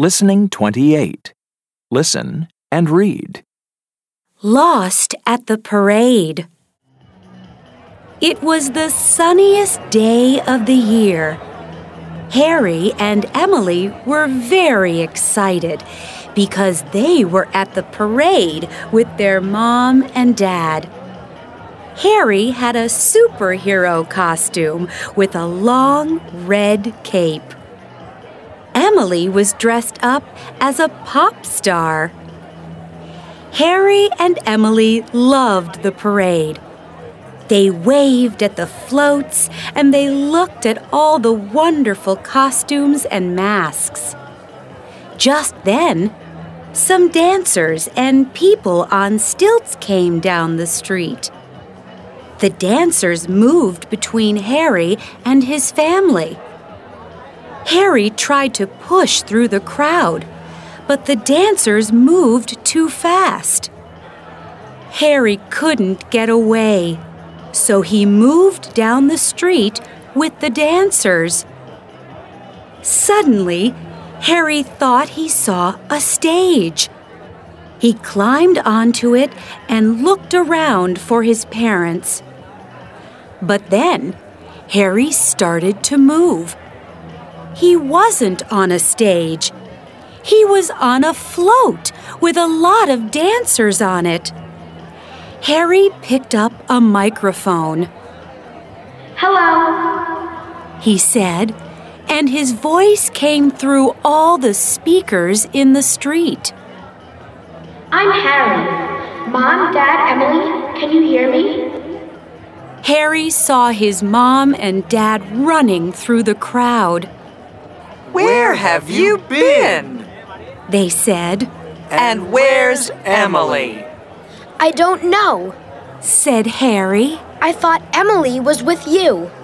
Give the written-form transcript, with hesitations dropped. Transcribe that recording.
Listening 28. Listen and read. Lost at the parade. It was the sunniest day of the year. Harry and Emily were very excited because they were at the parade with their mom and dad. Harry had a superhero costume with a long red cape. Emily was dressed up as a pop star. Harry and Emily loved the parade. They waved at the floats and they looked at all the wonderful costumes and masks. Just then, some dancers and people on stilts came down the street. The dancers moved between Harry and his family. Harry tried to push through the crowd, but the dancers moved too fast. Harry couldn't get away, so he moved down the street with the dancers. Suddenly, Harry thought he saw a stage. He climbed onto it and looked around for his parents. But then, Harry started to move. He wasn't on a stage. He was on a float with a lot of dancers on it. Harry picked up a microphone. "Hello," he said, and his voice came through all the speakers in the street. "I'm Harry. Mom, Dad, Emily, can you hear me?" Harry saw his mom and dad running through the crowd. "Where have you been?" they said. "And where's Emily?" "I don't know," said Harry. "I thought Emily was with you."